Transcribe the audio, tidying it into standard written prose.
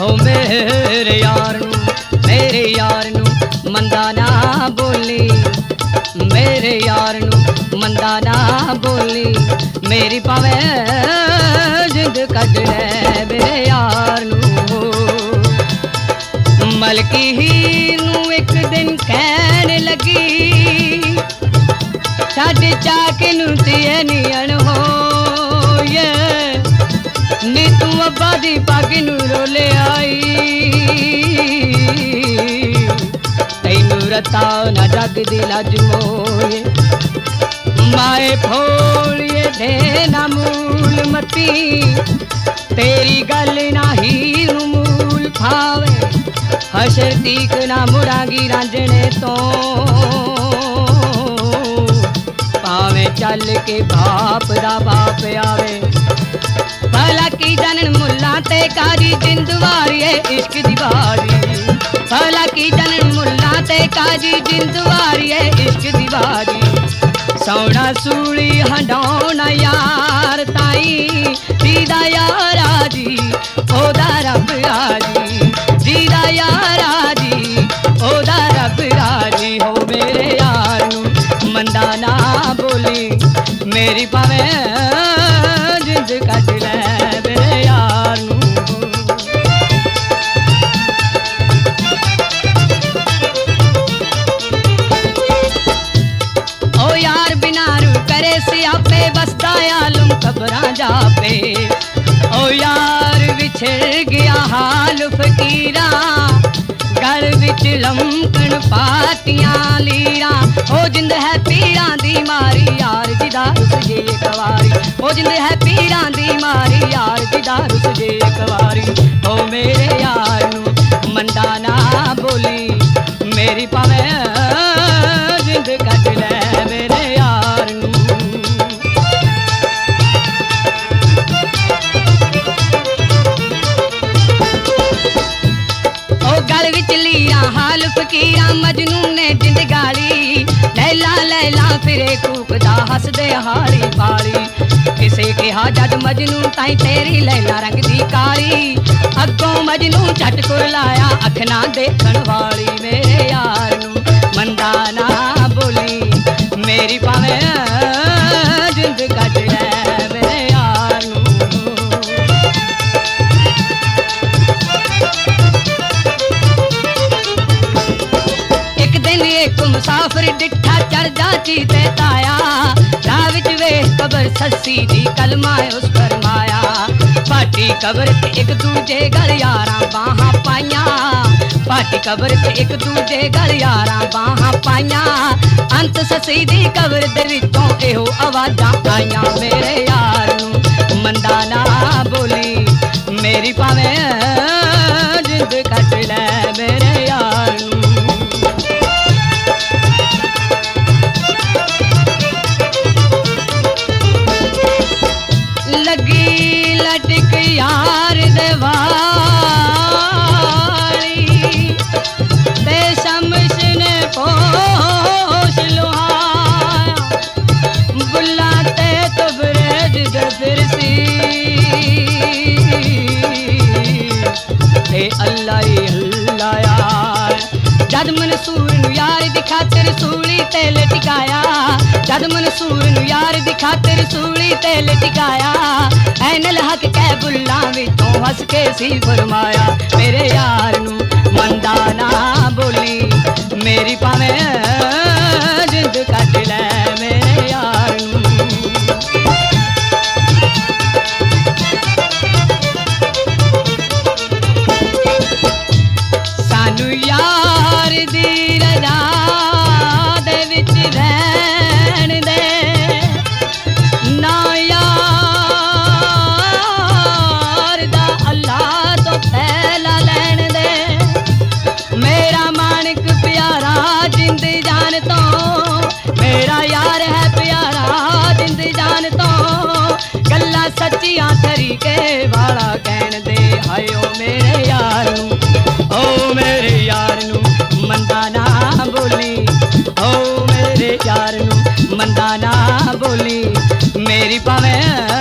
हो मेरे यार नू मंदा ना बोली, मेरे यार नू मंदा ना बोली, मेरी पावे जिंद कट ले मेरे यार नू। मलकी ही नू एक दिन कहने लगी, साढ़े चाके नू तिए नियन हो ये, नी तू अब्बा दी पग नू रोले आई, तैनू रता ना जग दी लज मोए, माए फोड़िए दे ना मूल मती, तेरी गल ना ही नू मूल खावे, हशर तीक ना मुड़ांगी रांझने तो, पावे चल के बाप दा बाप आवे, भला की जानन मुल्ला ते कारी जिंदवारी है इश्क दी बारी, भला की जानन मुल्ला ते कारी जिंदवारी है इश्क दी बारी, सोना सूली हंडौना यार ताई, दीदा यार आजी ओदा रब राजी, दीदा यार आजी ओदा रब राजी, हो मेरे यार नू मंदा ना बोली, मेरी पावे जिंद कट ले मेरे यार नू। ओ यार बिना रू करे सियापे, बसदा आलम खबरां जापे, ओ यार विछड़ गया हाल फकीरा, गल विच लमकन पातियां लीरा, ओ जिंद है पीड़ां दी मारी यार जिदा रुस जे कवारी, ओ जिंद है पीड़ां दी मारी यार जिदा रुस जे कवारी, ओ मेरे यार नू मंदा ना बोली, मेरी पावे जिंद कट ले मेरे यार नू। गल विच लीरा हाल फकीरा, मजनू ने जिंद गाली, लैला लैला फिरे कूकदा हसदे हाली पाली, किसे कहा जद मजनू ताई तेरी लैला रंग दी काली, अगों मजनू झट कुरलाया अख ना देखण वाली, मेरे यार नू मंदा ना बोली, मेरी पावे जिंद कट ले मेरे यार नू। एक मुसाफिर डिठा चढ़ जाची ते ताया, राह विच वेख कबर सस्सी दी कलमा उस फरमाया, पाटी कबर ते एक दूजे गल यारां बाहां पाइयां, पाटी कबर ते एक दूजे गल यारां बाहां पाइयां, अंत सस्सी दी कबर दे विचों एहो आवाजां आइयां, मेरे यार नू मंदा ना बोली, मेरी पावे जिंद कट ले मेरे यार नू। लगी लटक यार देवारी, ते शमश ने पोश लुहाया, बुलाते तो ब्रज दे फिरसी, ते अल्लाह ही अल्लाह यार, जद मनसूर नू यार दी खातिर सूली ते लटकाया, जद मनसूर नू यार दी खातिर सूली ते लटकाया, ऐनल हक कै बुल्ला विचों हस के सी फरमाया, मेरे यार नू मंदा ना बोली, मेरी पावे जिंद कट ले मेरे यार नू। सानू यार दी रजा दे विच रहन दे, ना यार दा अल्लाह तो पहला लैन दे, मेरा मानक प्यारा जिंद जान तो, मेरा यार है प्यारा जिंद जान तो, गल्ला सच्चियां तरीके वाला कहन दे, हाय ओ मेरे यार नू, ओ मेरे यार नू मंदा ना बोली, ओ मेरे यार नू मंदा ना बोली, मेरी पावे